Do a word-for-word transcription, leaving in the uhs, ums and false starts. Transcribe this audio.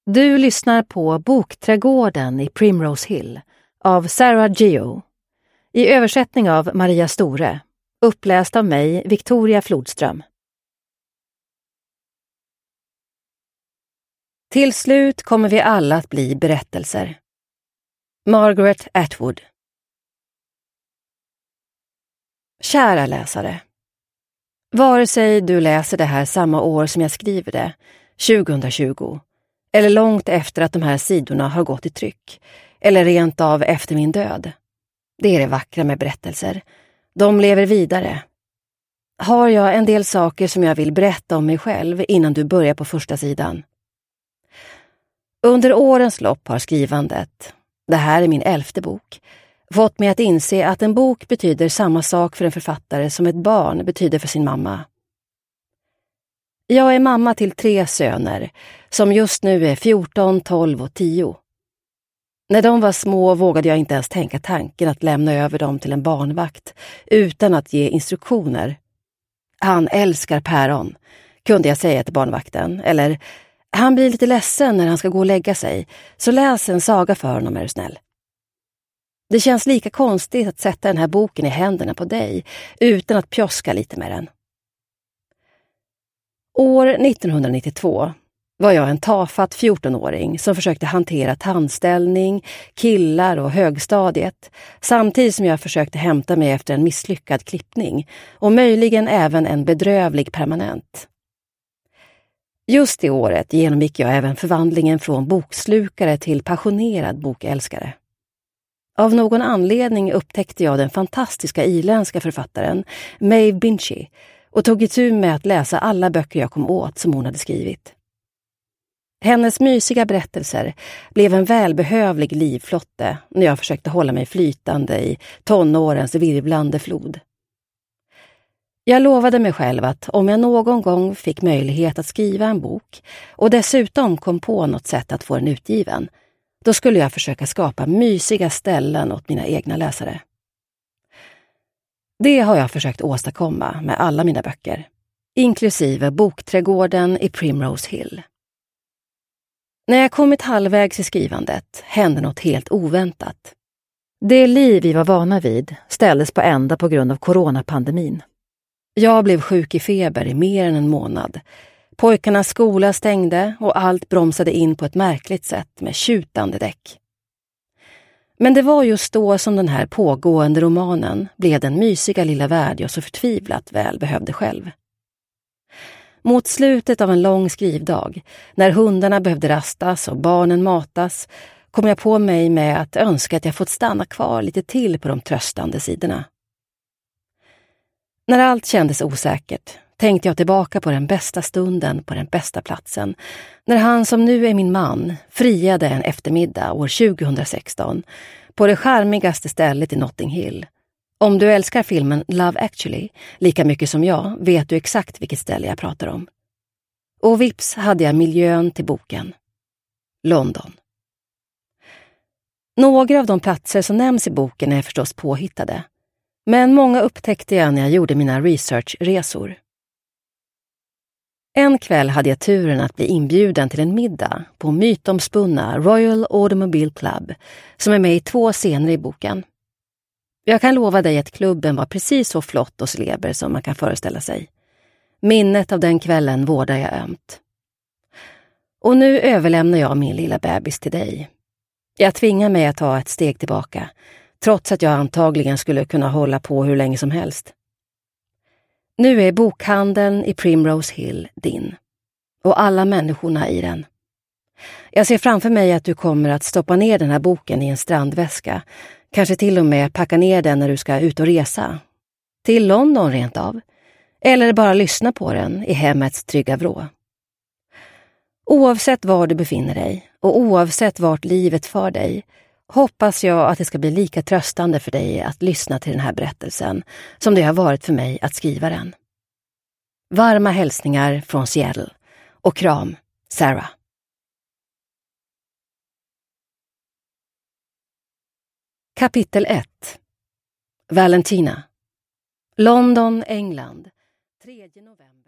Du lyssnar på Bokträdgården i Primrose Hill av Sarah Geo. I översättning av Maria Store. Uppläst av mig, Victoria Flodström. Till slut kommer vi alla att bli berättelser. Margaret Atwood. Kära läsare. Vare sig du läser det här samma år som jag skriver det, tjugohundratjugo, eller långt efter att de här sidorna har gått i tryck, eller rent av efter min död. Det är det vackra med berättelser. De lever vidare. Har jag en del saker som jag vill berätta om mig själv innan du börjar på första sidan? Under årens lopp har skrivandet, det här är min elfte bok, fått mig att inse att en bok betyder samma sak för en författare som ett barn betyder för sin mamma. Jag är mamma till tre söner som just nu är fjorton, tolv och tio. När de var små vågade jag inte ens tänka tanken att lämna över dem till en barnvakt utan att ge instruktioner. Han älskar päron, kunde jag säga till barnvakten, eller han blir lite ledsen när han ska gå och lägga sig, så läs en saga för honom är du snäll. Det känns lika konstigt att sätta den här boken i händerna på dig utan att pjoska lite med den. År nittonhundranittiotvå var jag en tafatt fjortonåring som försökte hantera tandställning, killar och högstadiet samtidigt som jag försökte hämta mig efter en misslyckad klippning och möjligen även en bedrövlig permanent. Just det året genomgick jag även förvandlingen från bokslukare till passionerad bokälskare. Av någon anledning upptäckte jag den fantastiska irländska författaren Maeve Binchy och tog itu med att läsa alla böcker jag kom åt som hon hade skrivit. Hennes mysiga berättelser blev en välbehövlig livflotte när jag försökte hålla mig flytande i tonårens virvlande flod. Jag lovade mig själv att om jag någon gång fick möjlighet att skriva en bok och dessutom kom på något sätt att få den utgiven, då skulle jag försöka skapa mysiga ställen åt mina egna läsare. Det har jag försökt åstadkomma med alla mina böcker, inklusive Bokträdgården i Primrose Hill. När jag kommit halvvägs i skrivandet hände något helt oväntat. Det liv vi var vana vid ställdes på ända på grund av coronapandemin. Jag blev sjuk i feber i mer än en månad. Pojkarnas skola stängde och allt bromsade in på ett märkligt sätt med tjutande däck. Men det var just då som den här pågående romanen blev den mysiga lilla värld jag så förtvivlat väl behövde själv. Mot slutet av en lång skrivdag, när hundarna behövde rastas och barnen matas, kom jag på mig med att önska att jag fått stanna kvar lite till på de tröstande sidorna. När allt kändes osäkert tänkte jag tillbaka på den bästa stunden på den bästa platsen, när han som nu är min man friade en eftermiddag år tjugohundrasexton på det charmigaste stället i Notting Hill. Om du älskar filmen Love Actually lika mycket som jag vet du exakt vilket ställe jag pratar om. Och vips hade jag miljön till boken. London. Några av de platser som nämns i boken är förstås påhittade, men många upptäckte jag när jag gjorde mina researchresor. En kväll hade jag turen att bli inbjuden till en middag på mytomspunna Royal Automobile Club som är med i två scener i boken. Jag kan lova dig att klubben var precis så flott och sleber som man kan föreställa sig. Minnet av den kvällen vårdar jag ömt. Och nu överlämnar jag min lilla bebis till dig. Jag tvingar mig att ta ett steg tillbaka, trots att jag antagligen skulle kunna hålla på hur länge som helst. Nu är bokhandeln i Primrose Hill din. Och alla människorna i den. Jag ser framför mig att du kommer att stoppa ner den här boken i en strandväska. Kanske till och med packa ner den när du ska ut och resa. Till London rent av. Eller bara lyssna på den i hemmets trygga vrå. Oavsett var du befinner dig och oavsett vart livet för dig hoppas jag att det ska bli lika tröstande för dig att lyssna till den här berättelsen som det har varit för mig att skriva den. Varma hälsningar från Seattle och kram, Sarah. Kapitel ett. Valentina. London, England. tredje november.